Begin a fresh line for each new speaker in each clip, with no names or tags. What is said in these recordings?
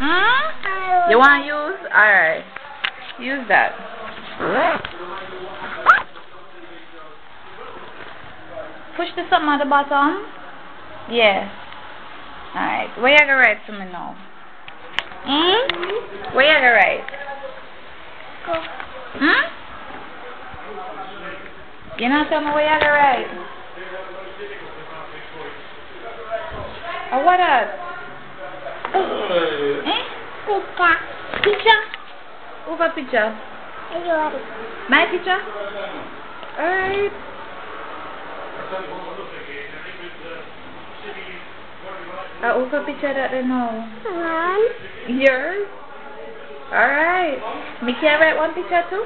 You want to use? Alright. Use that. Push the something at the bottom. Yeah. Alright. Where you gonna write to me now? Where you gonna write? You not tell me where you gonna write? What else? Picture? Who got picture? My picture? Alright. Who got picture that they know? Yours? Alright. Me can write one picture too?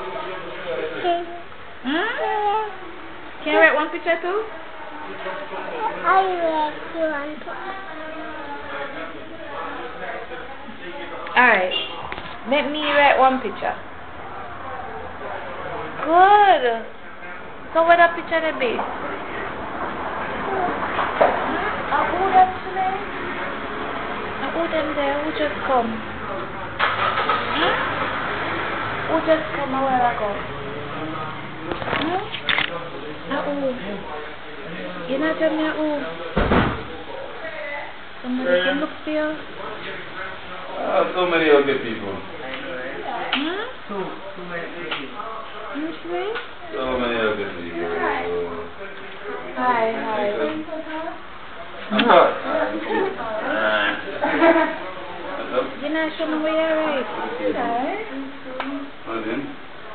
Can you write one picture too? Alright. Let me write one picture. Good. So what a picture they be? Who them today? Who them there? Who just come? Who just come a while ago? Who? You not tell me who? Somebody can look for you?
So many other people.
Too many people.
So many other people.
Hi. You not sure where you're right?
What then?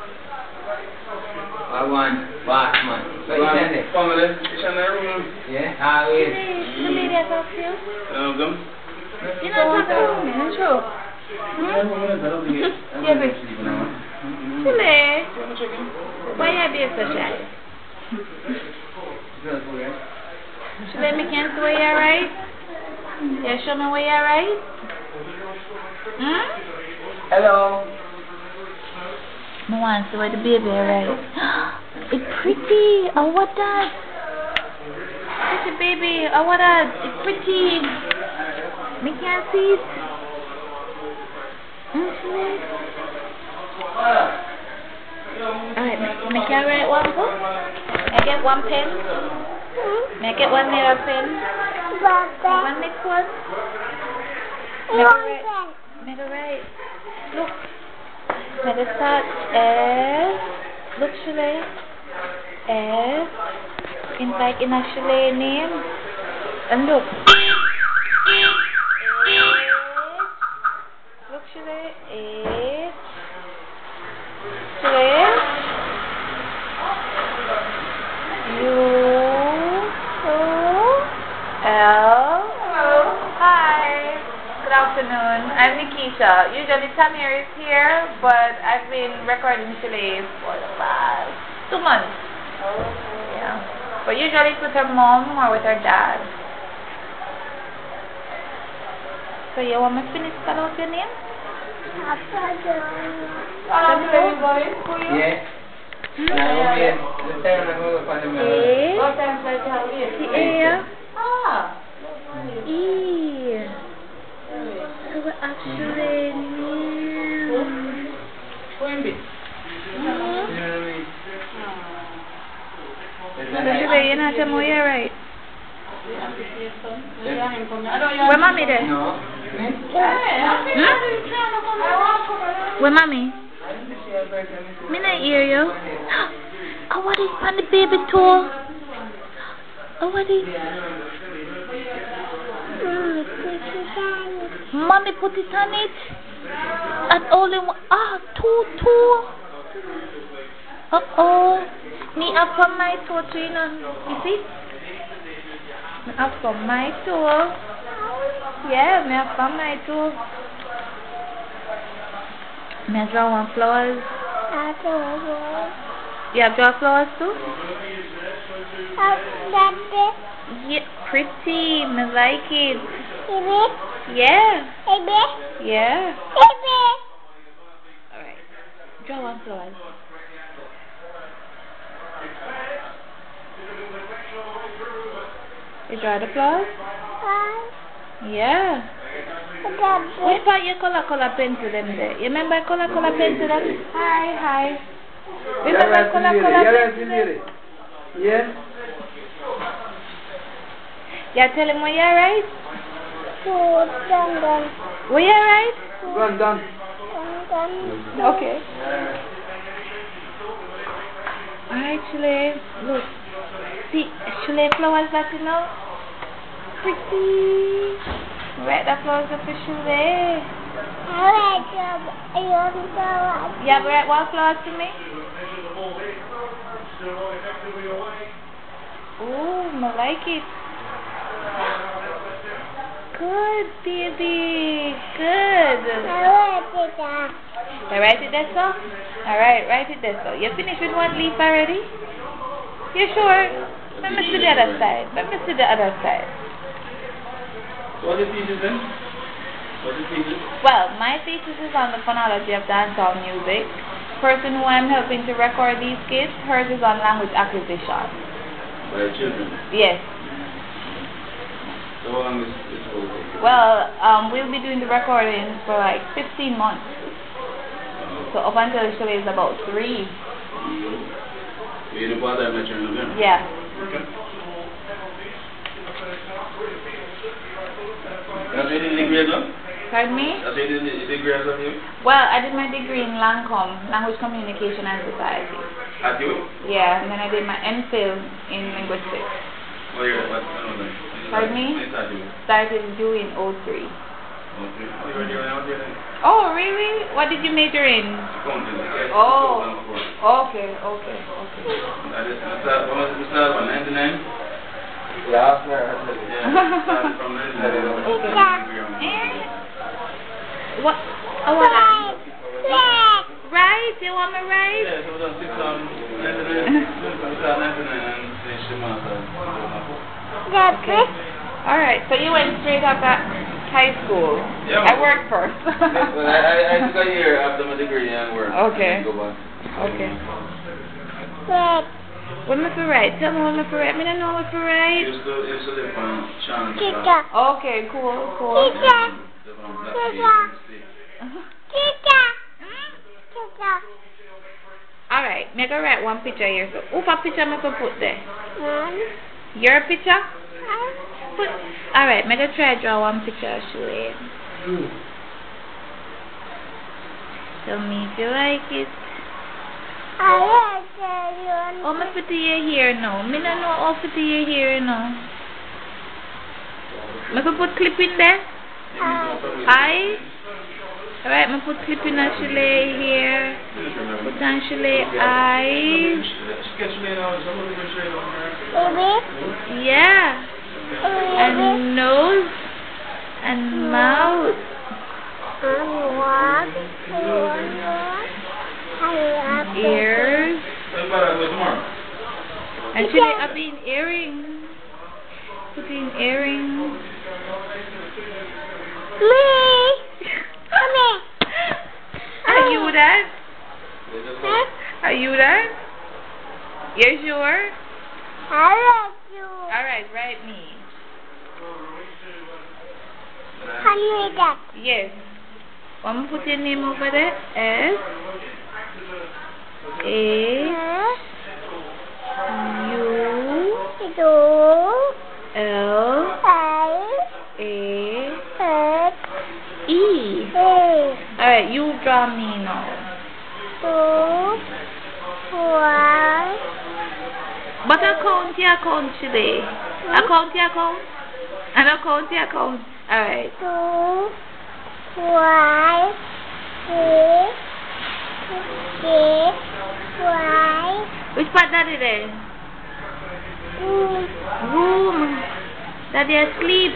I want Batman. What you send it?
Family, room.
Yeah? Ah, wait.
The lady I talk to you?
Them?
You not talk to me, sure. Chile. Why you be so shy? Chile, me can't see where you're right? You show me where you're right?
Hello.
I want to see where the baby is right. It's pretty. Oh, what that? Pretty baby. Oh, what that? It's pretty. Me can't see it. Alright, me can write one book? May I get one pen? May I get one nail pen? One next one? Make a write. Look. Make a start S. Look, Shule. S. Like in a Shule name. And look. Look, Shule. H. Shule. U. L. Hi. Good afternoon. I'm Nikisha. Usually Tamir is here, but I've been recording Shule for the past 2 months. Yeah. But usually it's with her mom or with her dad. So you want me to finish spell out your name?
Yeah.
You're not tell me you're right. Where mommy there?
No.
Where mommy? Me not hear you. Oh, what is on the baby toe? Oh, what is? Mommy put it on it. And only one. Two. Me up from my toe too, you know. You see? Me up from my toe. Yeah, me up from my toe. Me have draw one flowers. You have draw flowers too? Yeah, pretty. Me like it. Yeah. Yeah. Alright. Draw one flowers. You draw the flowers? Yeah. Which part your color pencil them there? You remember color pencil them? Hi. Remember color pencil them?
Yeah.
Yeah, tell him where you're right. Where you're right?
Done.
Okay. Actually, look. See, actually flowers that you know. Pretty. Right, the flowers are for Shule. Yeah, but right, what flowers to me? Oh, I like it. Good, baby. Good. I write it there, so? Alright, write it there, so. You finished with one leaf already? You sure? Let me see the other side.
What the thesis then?
Well, my thesis is on the phonology of dancehall music. Person who I'm helping to record these kids, hers is on language acquisition.
By children?
Yes.
So how long is this will take?
Well, we'll be doing the recordings for like 15 months. So up until Shule is about 3.
You don't bother my children again?
Yeah.
Okay. That's what you did degree as well?
Pardon me?
That's what you did degree as well you?
Well, I did my degree in LANCOM, Language Communication and Society.
At you?
Yeah, and then I did my MPhil in linguistics.
What year? What?
Pardon me?
When started you?
Started due in 03.
Okay. Oh, you were doing out there then?
Oh, really? What did you major in?
Accounting.
Oh.
2004.
Okay.
When we started on 99?
Yeah,
Started from 99.
What? Right? You want me right?
Yeah, so we done 6 on 99. We started 99 and finished the master's.
Okay. Alright, so you went straight up at high school.
Yeah.
I worked first.
Well, I took a year after my degree and work.
Okay.
And then go back.
Okay. What am I for right? Tell me what am I for right. I don't know what for right.
Used to live on Chance.
Okay, cool. Alright, make a write one picture here. So, who picture me to put there? Your picture? Alright, make a try draw one picture of Shule. Tell me if you like it. Oh, me put your hair now. Me don't know how to put your hair now. Me put clip in there? Eye? Alright, me put clip in on Shule here. Put on Shule eyes. Yeah. And nose. And mouth. Ears. And Shule have been earrings. Put in earrings. Are you that? Are you that? You sure? Alright, write me. Yes. I'm put your name over there. S A U L A E. Alright, you draw me now. But account your account today. Account your account. And account your account. Alright. Which part daddy there? Room. Daddy asleep.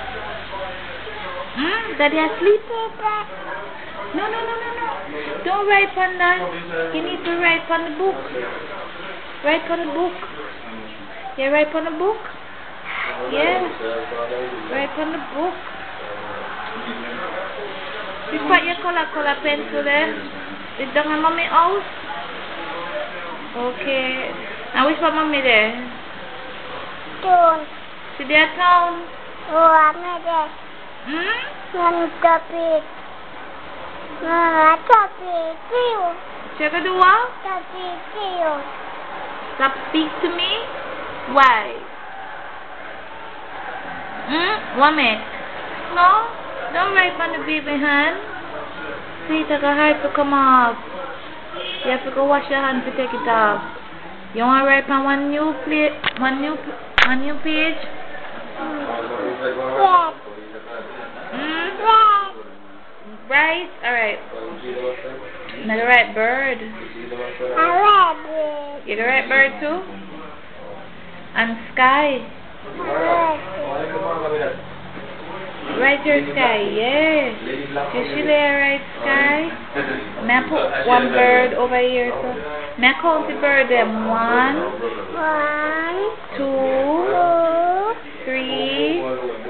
Daddy asleep? No. Don't write on that. You need to write on the book. Write on the book. Yeah, write on the book. Yeah. Write on the book. You put your color pencil there. It's down at mommy house. Okay. And which part mommy there? See their town?
One topic. Topic two.
Check do what?
Topic two.
Stop speak to me? Why? What make? No? Don't write on the baby hand. See, take a hard to come off. You have to go wash your hands to take it off. You want to write on one new page? Right? Alright. Not the right bird. You're the right bird too? And sky. Right your sky, yeah. You see there, right sky? May I put one bird over here, so may I count the bird them? 1, 2, 3,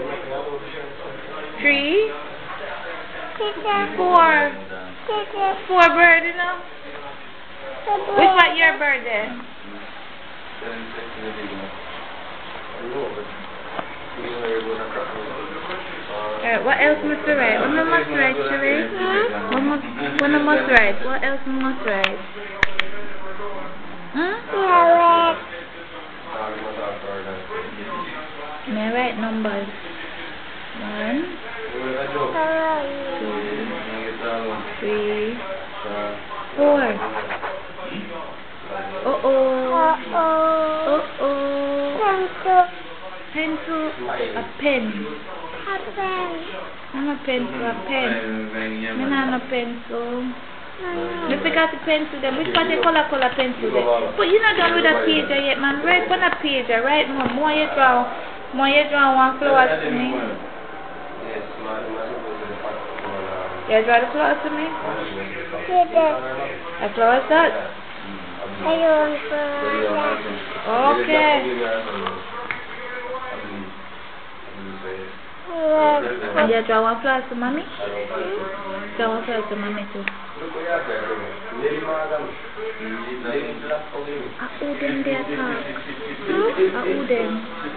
4. 4 bird, you know? Which one your bird then? What else must I write? What must I write, Sheree? What must I write? What else must I write? May I write numbers? 1, 2, 3, 4. Pencil, a pen. I'm a pencil, a pen. I'm not a pencil. Let's pick out the pencil then. Which part you color pencil then? But you're not done with that page yet, man. Write on a page, right? More you draw one flowers to me. You draw the flowers to me? A flower that? Okay. And you draw one flower to mommy? Draw one flower to mommy too. Who them there talk? Who them?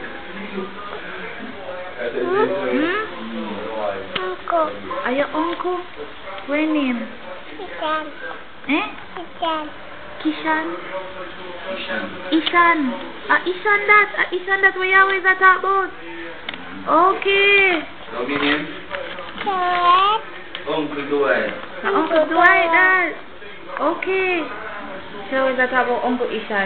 Uncle.
Are your uncle? What name?
Kishan.
Kishan? Ishan that we always talk about? Okay.
Uncle Dwight.
Uncle Dwight, that. Okay. So always talk about Uncle Ishan.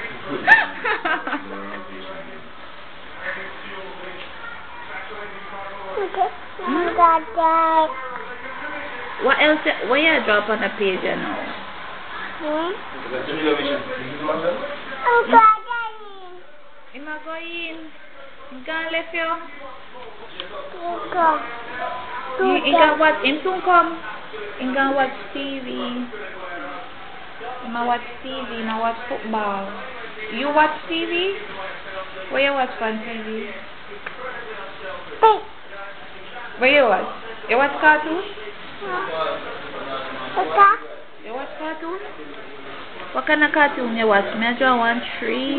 What else? What you drop on the page now? He might go in. He can't left you. He can watch. Him soon come. He can watch TV. He might watch TV. He might watch football. You watch TV? Where you watch on TV? Where you watch? You watch cartoons? You watch cartoons? What kind of cartoon you watch? May I draw one tree?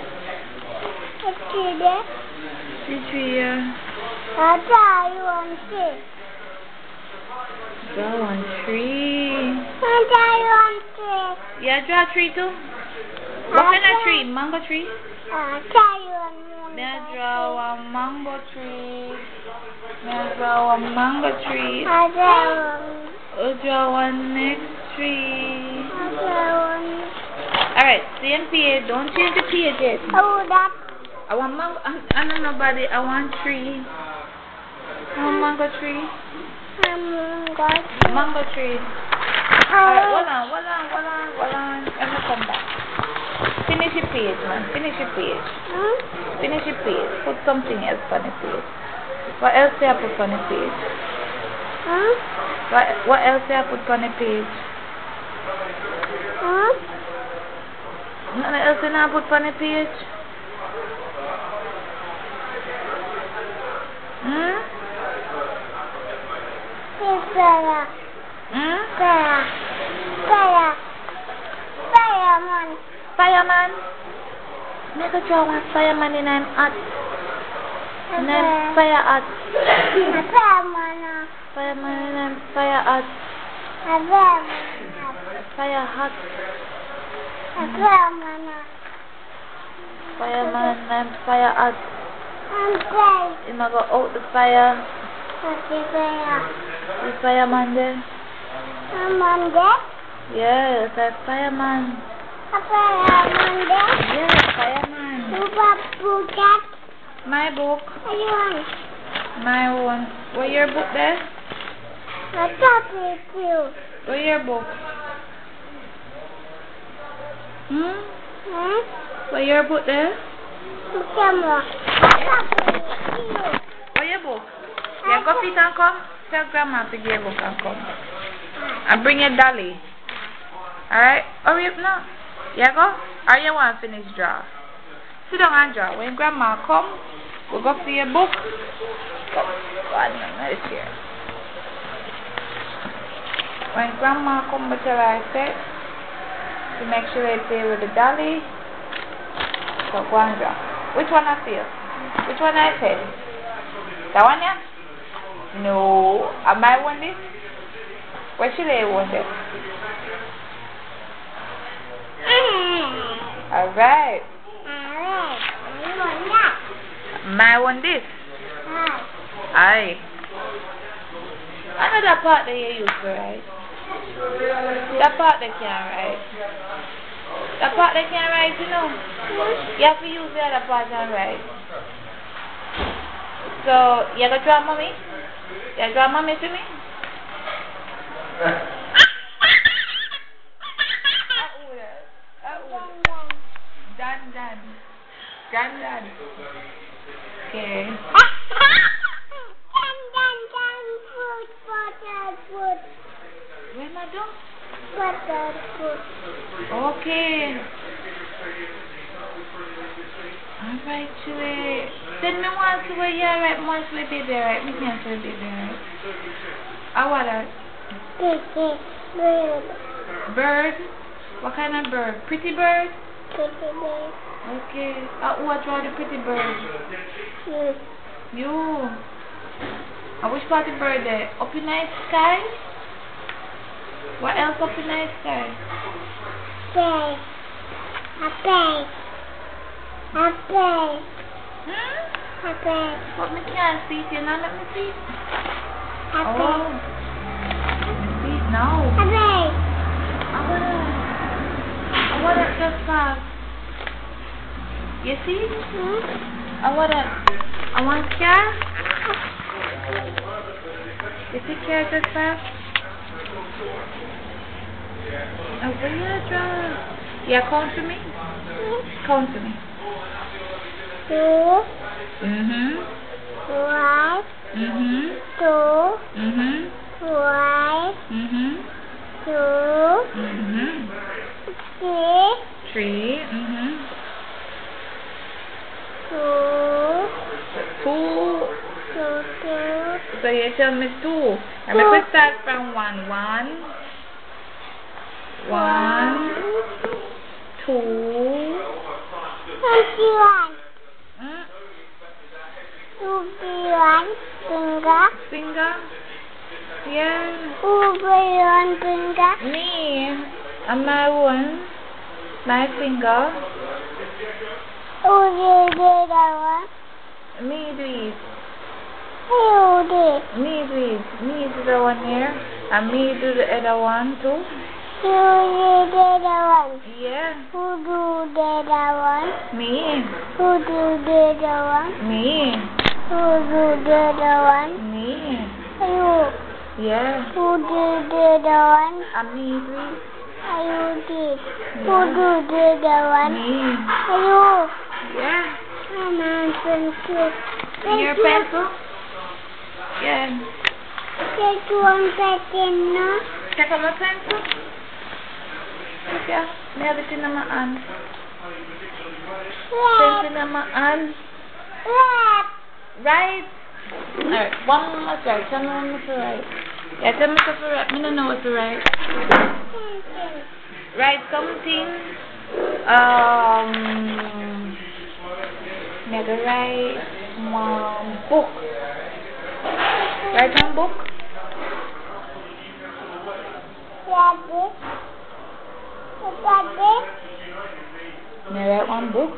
The tree, yeah. Draw one tree. Yeah, draw a tree too. What kind of tree? Mango tree? May I draw a mango tree? May I draw a mango tree? Draw one next tree. Alright, same page. Don't change the page yet. I want mango. I don't know about it. I want tree. I want mango tree. Mango tree. Alright, hold on. Let me come back. Finish your page, man. Finish your page. Finish your page. Put something else on the page. What else do I put on the page? What else do I put on the page? Nothing else do I put on the page? Fireman. Make a draw one fireman in an hut. And then fire hot.
Fireman.
Fireman and then fire hot. Fire hot. Fireman and then fire hot. You might go out the fire. The fireman there. Yes, a fireman. Yes, fireman. My book. My one. Where your book there? Where your book? Where your book there? Where your book? Yeah, go fit and come. Tell grandma to give your book and come. And bring your dolly. Alright? Hurry up now. Yeah, go? Or you want to finish draw? Sit down and draw. When grandma come, we'll go for your book. Come. Go on, nice here. When grandma come, but tell her I said, to make sure they play with the dolly. So go and draw. Which one I feel? Which one I said? That one, yeah? No. Am I one this? Where should I want it? Alright. My one this? Aye. Another part that you use for right? That part they can't write. That part they can't write, you know? You have to use the other part and write. So, you gonna draw mommy? You draw mommy to me? Dan. Granddad. Okay. Where am I doing? Okay. Alright, Chile. Send me one to where you are right, one to where baby right. Me can't say baby right. I want that. Bird. What kind of bird? Pretty bird? Okay. Who draw the pretty bird? You. Which part of the bird there? Up in night sky? What else up in night sky? But me can't see it, you know, let me see it. Oh. Let me see it now. I want it just fast. You see? I want car. You see car just fast? Where you draw? Yeah, count to me. Count to me.
2,
1,
1, 2, 1, 2,
3,
2,
2.
2.
So you tell me 2. And we could start from 1. 1, 2.
Finger.
Finger? Yeah.
Finger.
Me. And my one. My finger. Me do it. Me do it. Me do the one here. And me do the other one too. Yeah.
Who do the other one?
Me.
Who do the other one?
Me.
Who do the other one?
Me.
You.
Yeah.
Who do the other one?
And me do it.
You did.
Yeah.
Who do the other one?
Me.
You.
Yeah.
My pencil.
Your pencil? Yeah.
Take one second, no?
Check out my pencil. Yeah. Me have it in my hand. Pencil in my hand. Right. Alright. One more try. Tell me one more to write. Yeah, tell me what to write. I don't know what to write. Write something. Me have to write Book. Write one book.
Daddy. Daddy.
You write one book.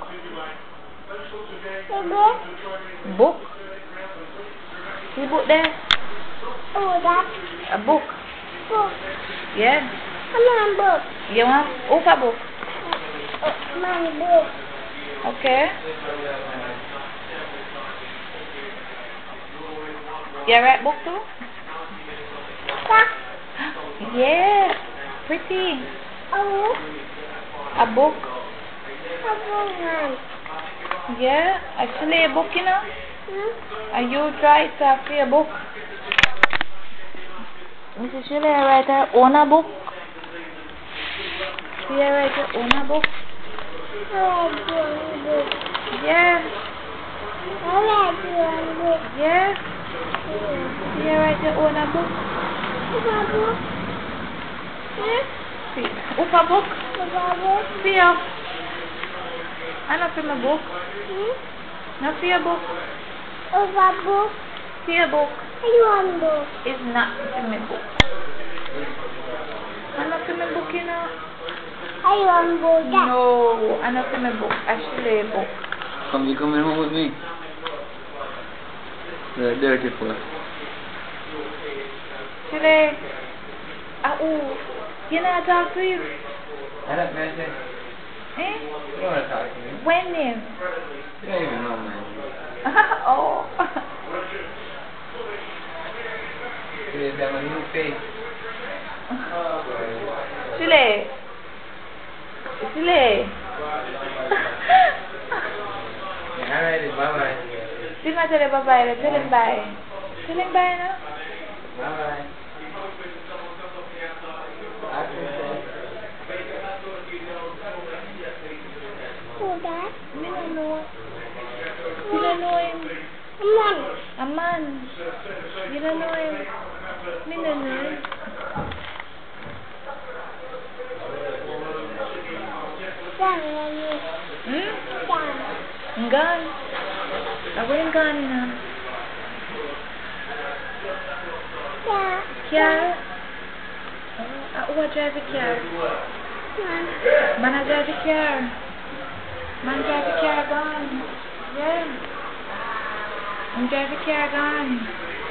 Baby.
Book. See book there?
Oh, that
A book.
book.
Yeah.
Come on, book.
You want a book?
Oh, my book.
Okay. You write book too?
That.
Yeah. Pretty.
Oh,
A book.
a book.
Yeah. Actually a book, you know. And you try to have a book. Mrs. Shirley, I write her own a book. See, I write her own a book.
I like your book.
Yeah.
I like your book.
Yeah. See, I write her own a book.
My book.
See, what's a book?
My book.
See ya. I not see my book. Not see a book.
Oh, my book.
See a book.
I want book.
It's not see my book. I not see my book, you know.
I want book.
No, I not see my book. Actually, a book.
Come, you coming home with me? The dirty foot.
Shirley. Oh, you know I talk to you.
I don't know, man.
Eh?
You don't want to talk to me.
When name?
You don't even know, man.
Oh.
You just have a new face.
Shirley. Shirley.
Alright, bye-bye.
Did not tell him bye-bye. Tell him bye. Tell him bye now.
Bye-bye. Bye, princess.
Who that?
Me don't know. You don't know him.
Come on.
A man. You don't know him. Me don't know him.
Down.
Gone. I went gone, you know.
Yeah.
Car? Who drive a car?
Man.
Man, I drive a car. Man, drive a car gone. Yeah. Man, drive a car gone.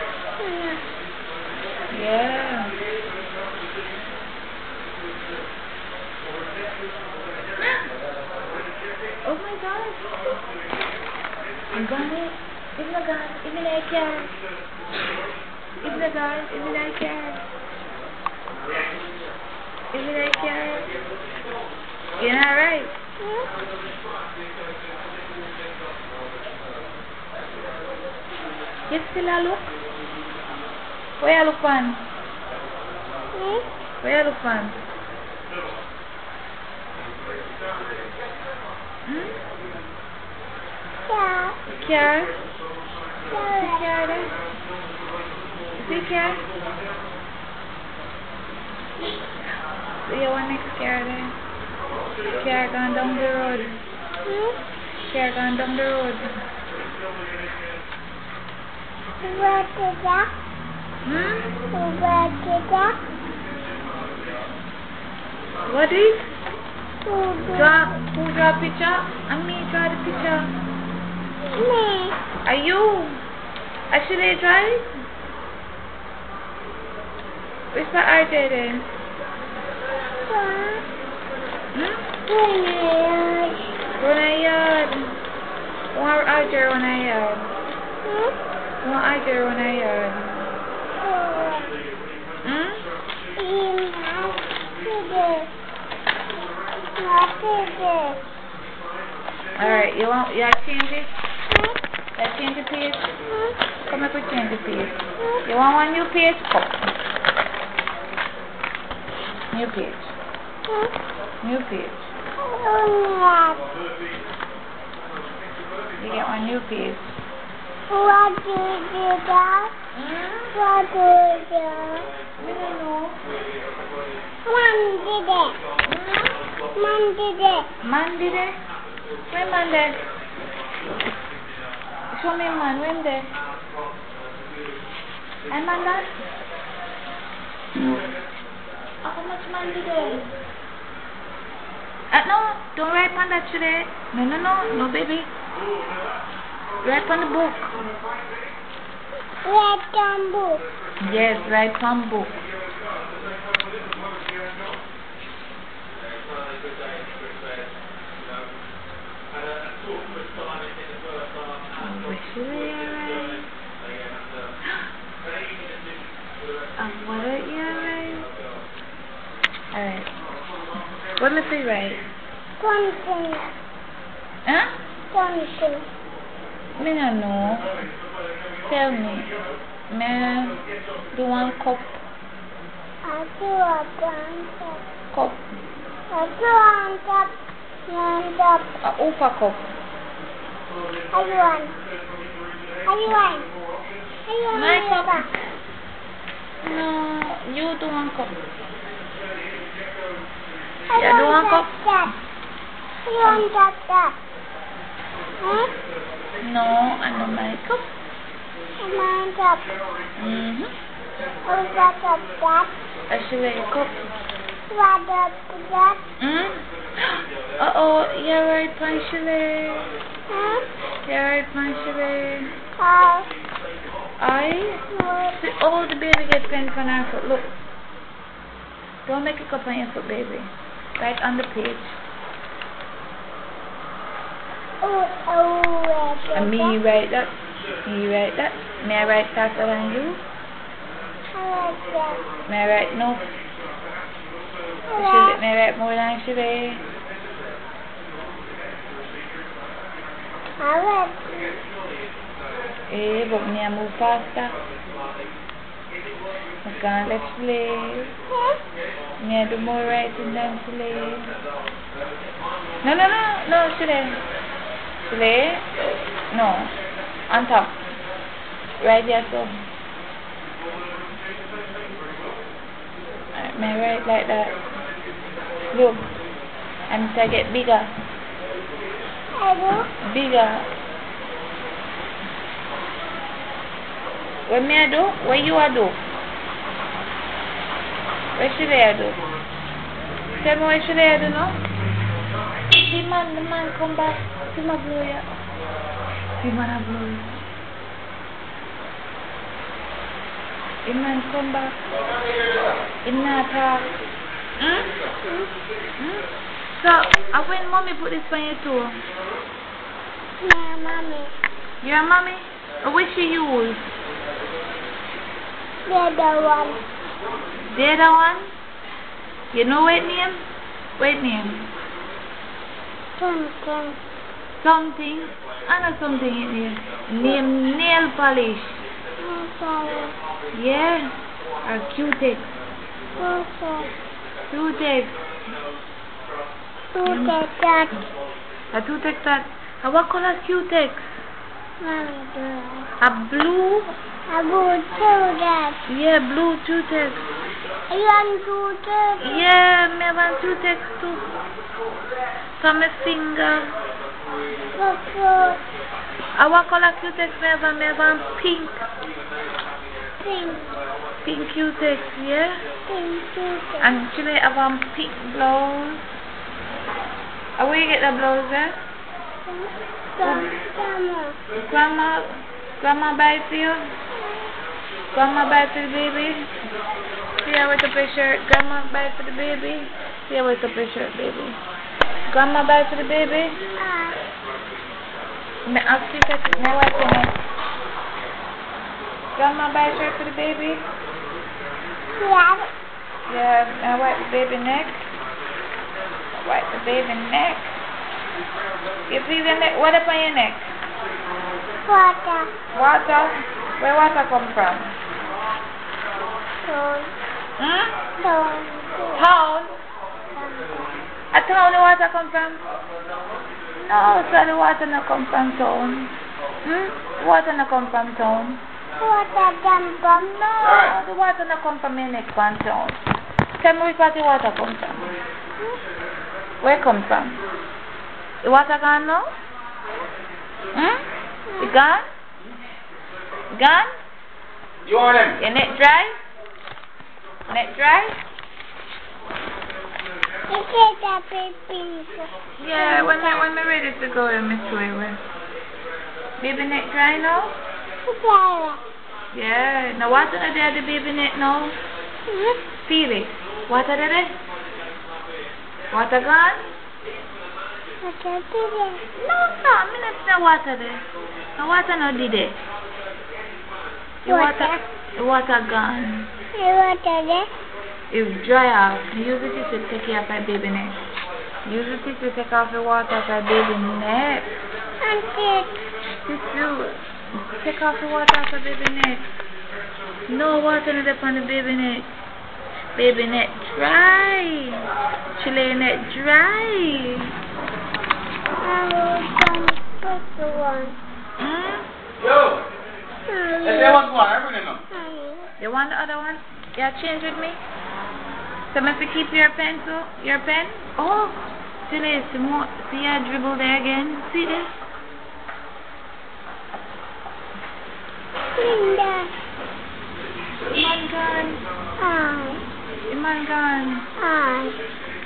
Yeah. Oh my God. I'm gone. It's not gone. It's in a car. It's not gone. It's in a car. It's in a car. You're not right. You still a look? Where you look on? Where you look on? Car? See car there? See car? See you one next car there? Car gone down the road. Car gone down the road.
Where to that? Where to that?
What is?
Who
Who draw picture? And me draw the picture.
me?
Are you? Actually drive? Where's the RJ then? Run a yard. One RJ run a yard. One RJ run a yard. Alright, you change it? Let's change the page. Come up with change the page. You want one new page? Come. New page. New page. You get one new page.
What do you do that? What do you do?
I don't know.
Man did it. Man did it.
Man did it? Where man there? show me man, when there? I'm on that. How much man did there? No, don't write on that today. No, baby. Write on the book.
Write on book.
Yes, write on book. What are you writing? Alright. What must I write?
Something.
Huh?
Something.
Me no know. Tell me. Me do one cup.
I do a top.
Cup.
I do on top. On top.
Upa cup.
Ayuan.
My cup. No, you do one cup. Yeah, do one cup.
You want that? Huh?
No, I know my cup.
My cup. What's that?
Actually, a cup.
What that?
Oh, you're right, Panchile.
Huh?
You're right, Panchile.
No.
See, oh, the baby gets pain on her foot. Look. Don't make a cup on your foot, baby. Right on the page. And me write that. May I write faster than you? May I write no? May I write more than Shirley? But me I move faster. I can't let Shirley. Me I do more writing than Shirley. No, Shirley. Shirley? No. On top. Right there, so. May I write like that? Look. I'm trying to get bigger. Bigger. What may I do? What you a do? What should I do? Tell me what should I do now? The man come back. See my blow ya. See my blow ya. The man come back. Him not talk. So, when mommy put this on your toe?
Yeah, mommy.
Your mommy? What she use?
The other one.
The other one? You know what name? What name? Something? I know something in here. Name nail polish. Yeah? Or Q-Tex. Q-Tex. A Q-Tex that. What color Q-Tex? A blue?
A blue Q-Tex.
Yeah, blue Q-Tex.
You want Q-Tex?
Yeah, me want Q-Tex too. For my finger. What color Q-Tex me have pink. Pink Q-Tex, yeah?
Pink Q-Tex.
And actually I have pink blouse. Where you get the blouse there? Grandma buy it for you? Grandma buy it for the baby? See how it's up your shirt. Grandma buy it for the baby? See how it's up your shirt, baby. Grandma buy it for the baby? I'll speak at it. My wife in it. Grandma buy a shirt for the baby? Yeah, I wipe the baby neck. Wipe the baby neck. You see the neck? What up on your neck?
Water.
Water? Where water come from?
Town.
Town? A town the water come from? No, so the water not come from town. Water not come from town.
Water come from?
No, the water not come from your neck from town. Tell me which part the water come from. Where come from? The water gone now? It gone? Gone?
You want him?
Your neck dry? Neck dry?
Is it a baby?
Yeah, when we're ready to go in, Miss Weaver. Baby neck dry now?
Yeah.
Yeah. Now water there the baby neck now? Feel it. Water there? Water gone?
What is it?
No, minutes no water there. No water no did it. The water gone.
What is it?
It's dry off. Use the tissue to take off my baby neck. Use the tissue to take off the water off my baby neck. Tissue. Take off the water off the baby neck. No water in the on the baby neck. Baby neck dry. Chile neck dry.
Yo! Let's say what's one. I bring him up.
You want the other one? Yeah, change with me. So if you keep your pencil, your pen. Oh, Chile, some more. See I dribble there again. See this? Man gone. The man gone.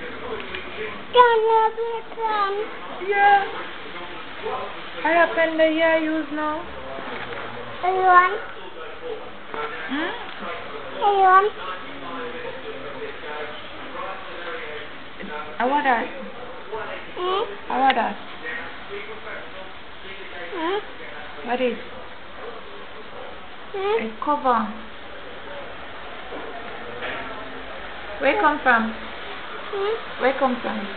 Yeah. I have pen that you use now. I want that. I want that. What is? It's cover. Where it come from? Where it come from?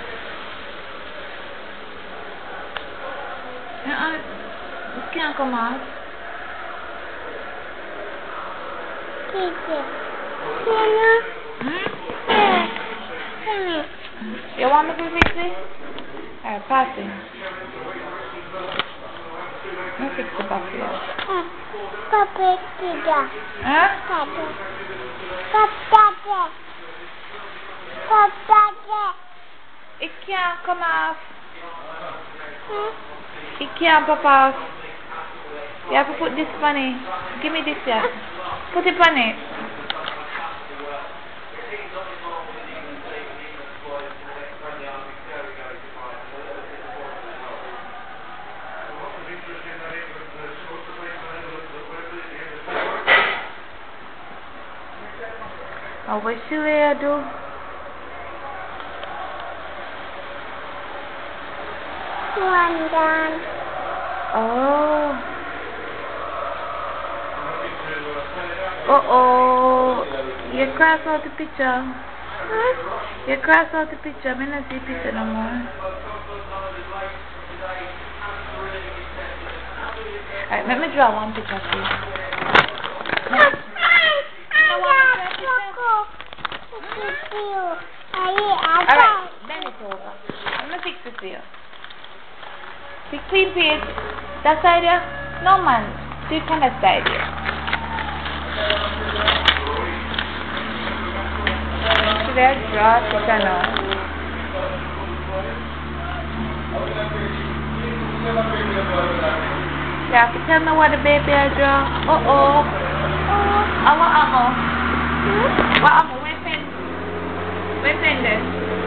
It can't come out. You want me to fix it? Alright, pass it. Let me fix the box here. It can't come off. It can't pop off. You have to put this on it. Give me this here. Put it on it. I wish you were do.
One done.
Oh. Uh-oh. You cross out the picture. You cross out the picture. I don't see the picture no more. Alright, let me draw one picture, please. Alright, then it's over. I'm gonna fix it for you. Fix clean page. That side here? No man. Do it from that side here. Should I draw a picture now? You have to tell me what the baby I draw. Uh-oh. What ammo? Where pen? Where pen there?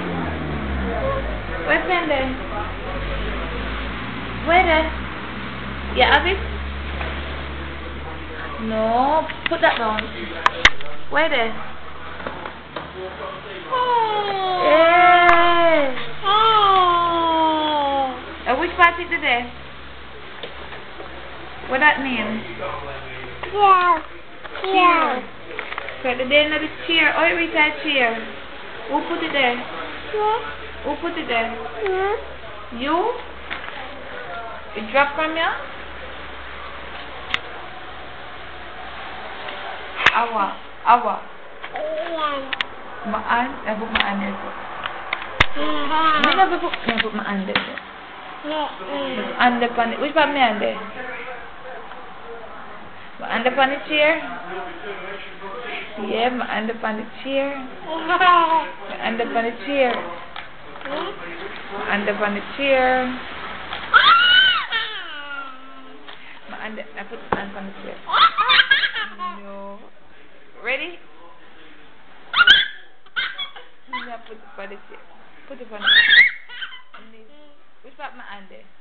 Where pen there? Where there? You have it? No, put that down. Where there? Hey! Which part is it there? What that mean? Chair. So the day of the chair. Oh, it that chair. Who put it there? Who put it there? You? It dropped from you? Awa. My hand? I put my hand there. I never put my hand there. Hand upon it. Which part my hand there? My hand upon the chair? Yeah, my hand upon the chair. My hand upon the chair. My hand upon the chair. My hand, I put my hand upon the chair. Ready? Yeah, put it on the chair. Put it on the Which part my hand there?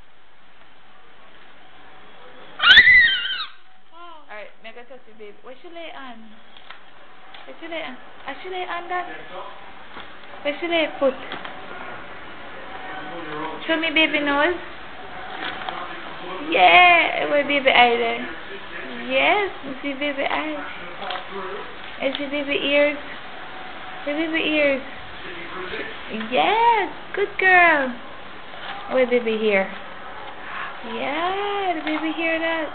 Alright, make a touch it, baby. Where she lay on? Where she lay on? She lay on that? Where she lay foot? Show me baby nose. Yeah, where baby eye there? Yes, you see baby eye. I see baby ears. The baby ears. Yes, good girl. Where baby here? Yeah, the baby hear that.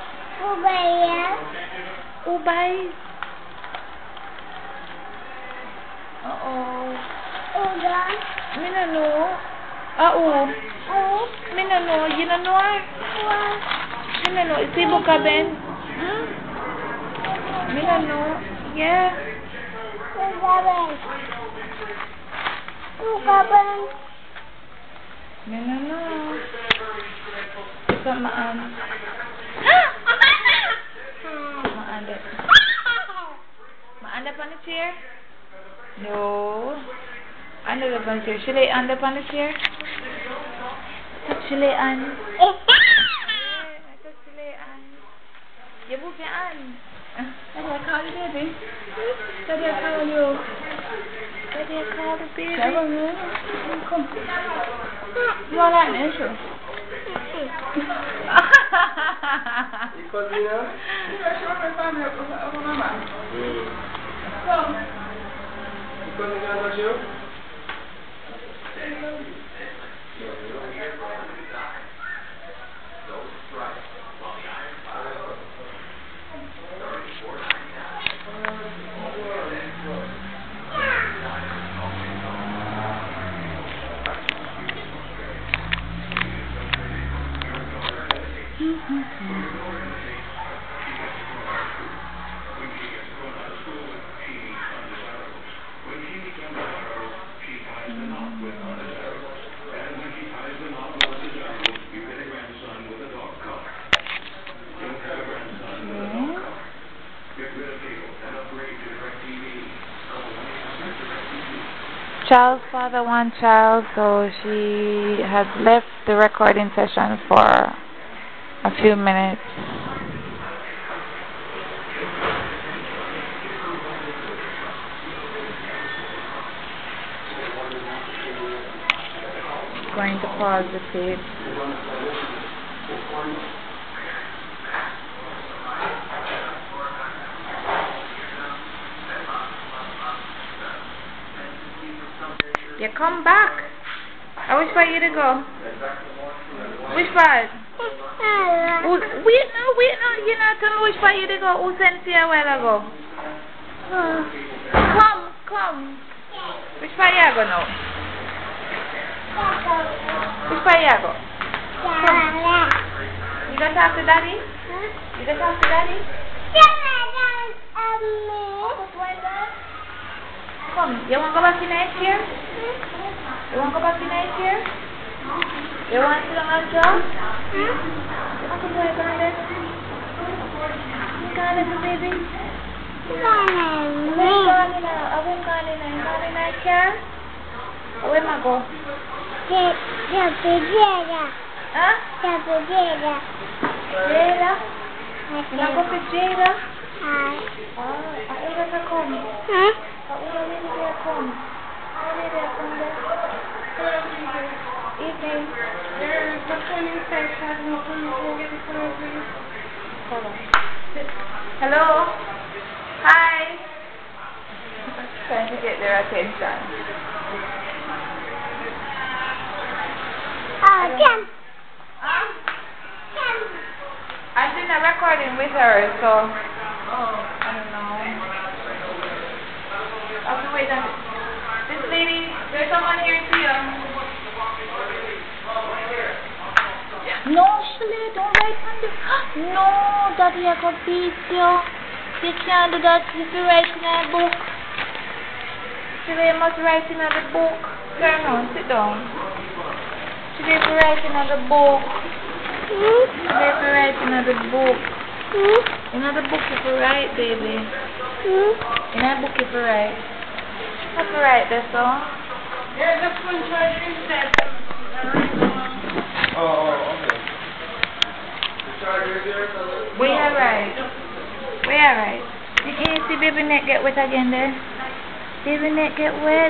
Ubay. Me no know. Me no know. You no know? Me no know. Is he Buka Ben? Me no know. Yeah. Me no know. Look at my hand. My hand up. My hand up on the chair? No. Hand up on the chair. She lay hand up on the chair? Touch she lay hand. Yeah, I touch she lay hand. You move your hand. Daddy, I call you baby. Daddy, I call you. Daddy, I call the baby. Come. You want that nature?
You call me now?
Come.
You call me now, don't you?
Child's father one child, so she had left the recording session for a few minutes. Going to pause the tape. You come back. I wish for you to go. Which part? Wait, no. You're not telling me which part you to go. Who sent you a while ago? Come. Which part you go now? Which part you go? You gonna talk to daddy? You gonna talk to daddy? Come, you want to go back in night here? You want to go back in night here? You want to sit down and talk? You want to play down there? You got it, baby? Where's Garnina? I went Garnina. You Garnina here? Where am I go? Huh? Jada? You want to go to Jada? I order to come. But we don't need to come. How did they come there? Evening. There's the phone inside. Get the phone, please. Hello? Hi. Trying to get their attention.
Ken.
I'm doing a recording with her, so I don't know. I'll have to wait on this lady. There's someone here too. No, Shirley, don't write on the. No, Daddy, I got beat you. You can't do that if you write in a book. Shirley, you must write in the book. Turn around, sit down. Shirley, if you write in the book. Shirley, if you write in the book. In the book, if you write, baby. In a book if you write. What you write this song?
Yeah, this one charger instead. Oh, okay.
The charger is there, so
Where you write? Where you write? You see baby neck get wet again there? Baby neck get wet.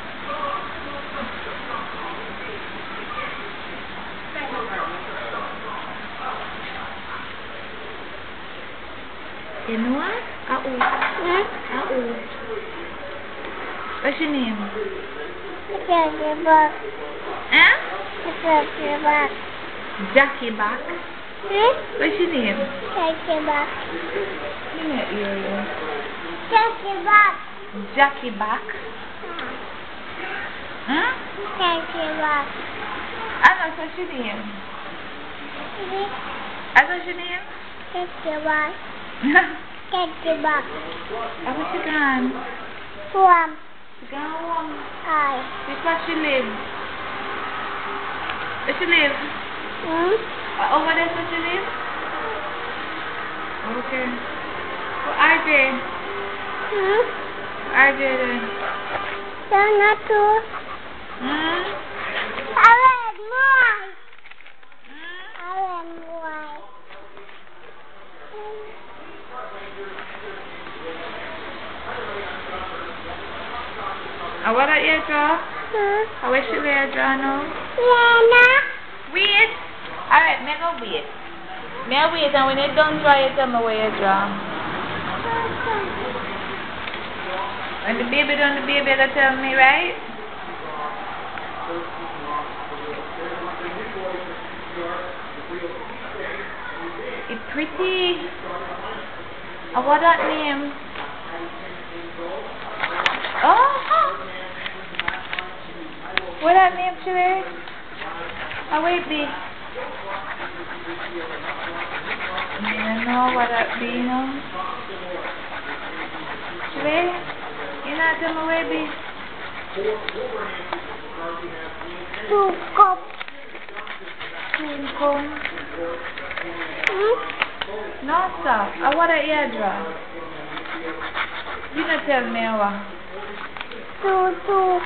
You know what? What's your name?
Jackie Buck.
Huh?
Jackie Buck.
Jackie Back. What's your name?
Jackie Buck.
You know area.
Jackie Buck.
Jackie Back. Huh?
Jackie Buck.
I know what's your name. I know your name.
Jackie Buck. Jackie Buck.
I wish you can.
Warm.
You can warm.
Aye.
This where she live. Where she live? Over there where she live? Okay. Well, RJ. RJ then.
Don't not to. I want more. I want more.
What are you draw? I wish you were draw now.
Lena.
Wait. Alright, me go wait. Me wait, and when you done draw, you tell me where you draw. When the baby done the baby, you tell me, right? It's pretty. What that name? Oh. What that name today? Oh wait, B. You know what that be, you know? Today? You not tell me where, B?
Two cups.
No, stop. I want an eardrum. You not tell me what?
Two.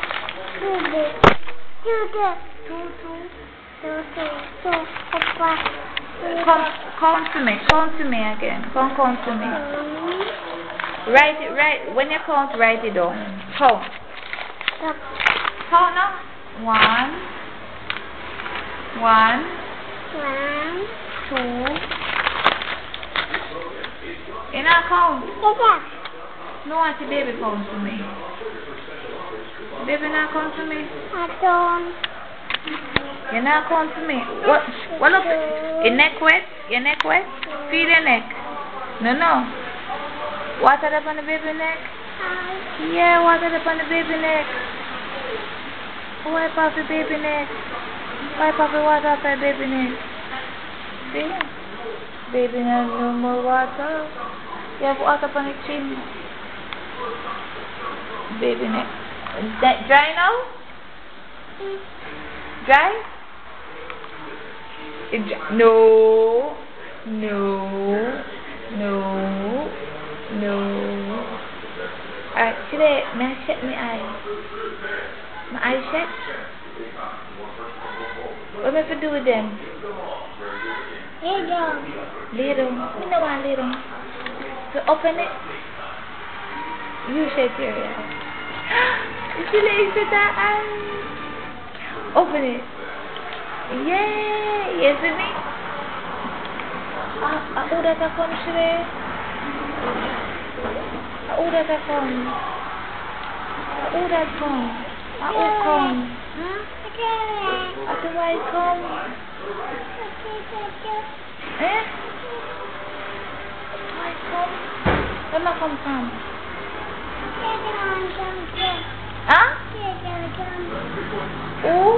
Count to me again. Count to me. Write it, right. When you count, write it down. Count. Count now. 1, 2. You not count. No, want the baby count to me. Baby not count to me.
I don't.
You not count to me. What look? Your neck wet? Your neck wet? Feel your neck. No. Water up on the baby neck? Yeah, water up on the baby neck. Wipe off the baby neck. Wipe off the water off the baby neck. See? Baby has no more water. You have water up on the chin. Baby neck. That dry now? Dry? No. Alright, today, may I check my eye? My eye check? What am I to do with them? Lay down. You know I lay down. So open it. You shake your eye. You see that eye? Open it. Yeah, yes, me. Who that come today? Who that come? Who that come? Who come? Why come? Why come? Where I come from? Huh? Who?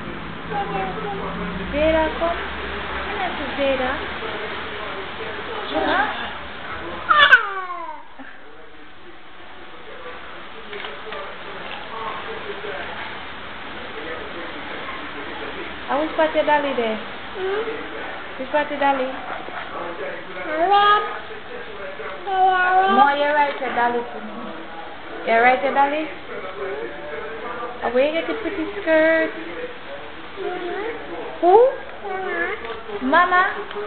Zera come? Where's Zera? Huh? Which part of Dolly there? Which part of Dolly? No, you're right, your dolly for me. You're right, your dolly? Oh, where you get the pretty skirt? Who? Mama?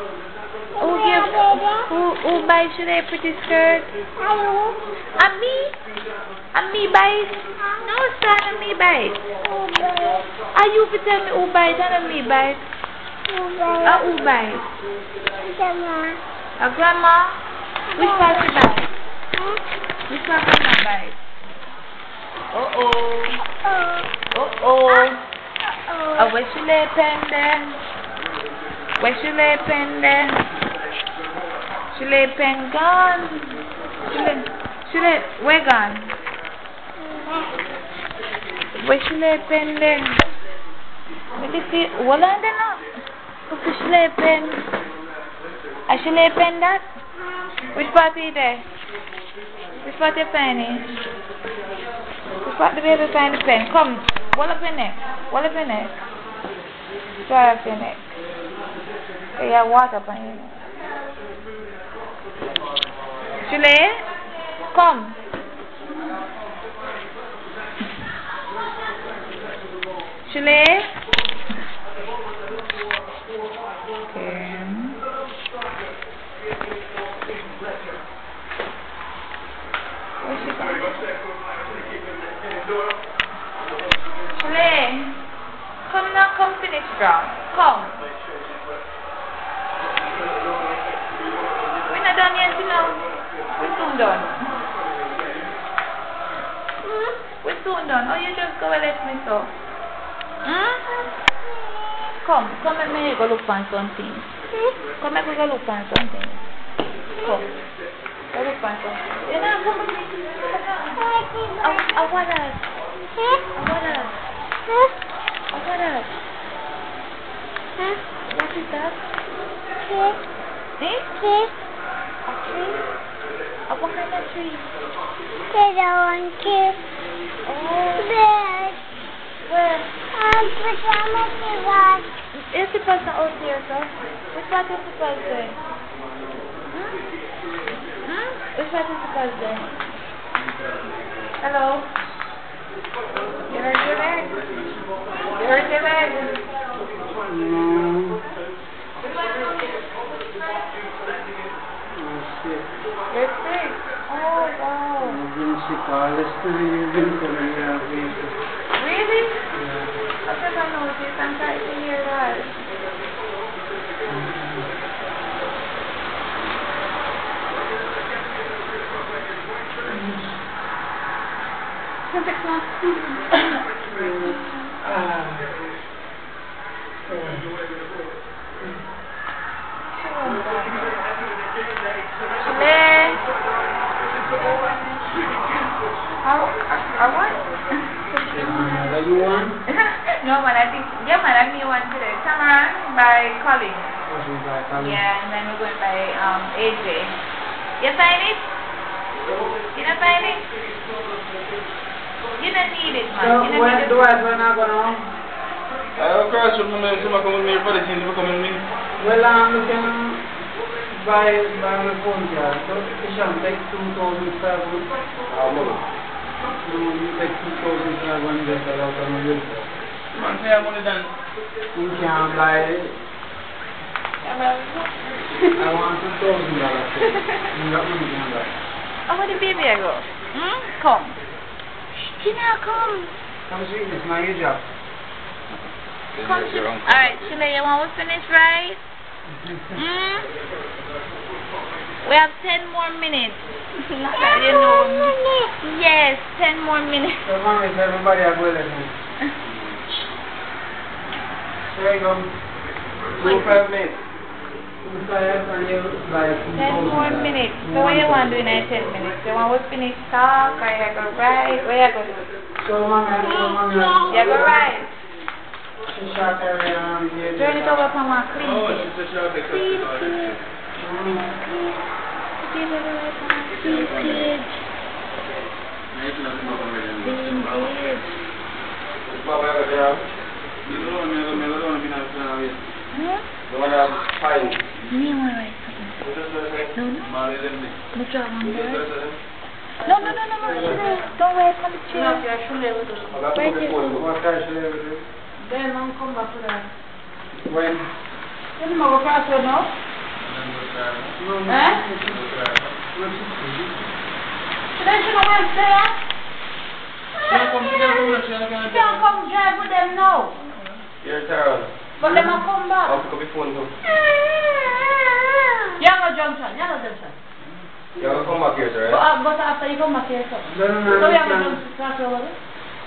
Who buys you that pretty skirt? And me? And me buys? No, son, and me buys. Are you for tell me who buys and me buys? Who buys? A grandma? Which part you buy? Which part grandma buys? Where she lay pen there? Where she lay pen there? She lay pen gone. She lay, where gone? Where she lay pen there? Let me see, hold on there now. Where she lay pen? She lay pen that? Which part is there? Which part you find it? Which part the baby find the pen? Come, hold up your neck. Hold up your neck. Dry up your neck. You have water on your neck. Shule, come. Shule. Okay. Where's she going? Shule, come now, come finish strong. Come. We're not done yet, you know. We're soon done. We're soon done. Oh, you just go and let me so. Come and me go look for something. Come and go look for something. Come. Go look for something. You know, come with me. What else? What else? What else? What is that? Eh? A tree? What kind of tree? Where? Is the person out here, sir? Which part is the person? Which part is the person? Hello? You hurt your leg? You hurt your leg? You're sick? Oh, wow.
I've been sick all this time. You've been telling me I've been sick.
Really? I never noticed. I'm sorry to hear that. What?
You want?
No, man, I think, yeah, man, I mean one today. Tamaran by Colin. Yeah, and then we're going by AJ. You find it? You don't find it? You don't need it, man.
So,
You don't
when
need it.
do I go now?
Of course, you come with me for the thing to come with me.
Well, I'm looking by my phone here. So, it shall take 2,500.
How much?
No, you take 2,500 out of my bill.
Man, say I'm only done.
You can't buy it. I want $2,000. You got money on that.
Oh, where the baby I go? Come. Tina, come.
Come see this, my job.
Come, alright, Shule, you want to finish, right? We have 10 more minutes. You know. Yes, 10 more minutes.
So long as everybody are well at home. There you go.
5 minutes.
2,500 and you buy
10 more minutes. So what you want to do in 10 minutes? You want to finish talk or you go right? Where you go do?
So mama.
You go right.
She shot area here.
Turn it over from my clean
Oh,
page.
she's a short
Clean page. Give it away from my clean page. Clean page.
You don't want to be nice now.
Hmm?
You want to have fine.
Me want to write something. No, no, no, no, no, don't wait for the chair. Wait here.
Then I'll come back to that. When? Then I'll go past her now. Eh? Then she don't want to stay up? She can't come drive with them now.
You're Tara.
But them will come back.
I'll pick up your phone.
Younger Junction.
You'll come back here, sir.
But after you come back here, sir. So we have a junction cross over there?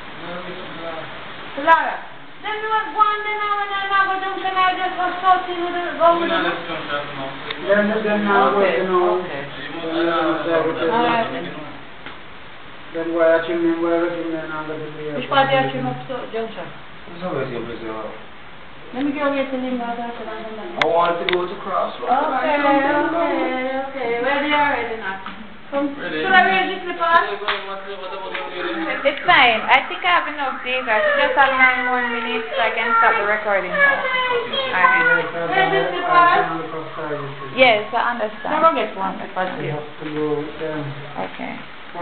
Lara, then we were going then now and I go junction, I just was salty with the go with the... Then now go, you know. Okay. Alright then. Then why are you in which part are you up to junction? Let me go get the name out after that.
I want to go to Crossroads.
Okay. Where they are ready now? Should I wear this slipper?
It's fine. I think I have enough data. She just have 9 more minutes so I can stop the recording now. Alright.
Where this slipper?
Yes, I understand.
Never get one if I see.
Okay.